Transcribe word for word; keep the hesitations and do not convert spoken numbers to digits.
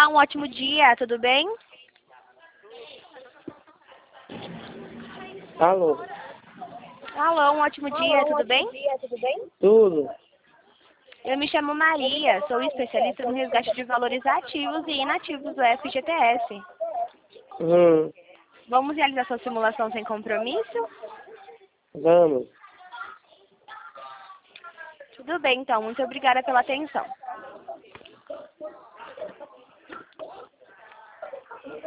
Olá, um ótimo dia, tudo bem? Alô? Alô, um ótimo dia, Alô, um tudo bem? ótimo dia, tudo bem? Tudo. Eu me chamo Maria, sou especialista no resgate de valores ativos e inativos do F G T S. Hum, Vamos realizar sua simulação sem compromisso? vamos. Tudo bem, então. Muito obrigada pela atenção.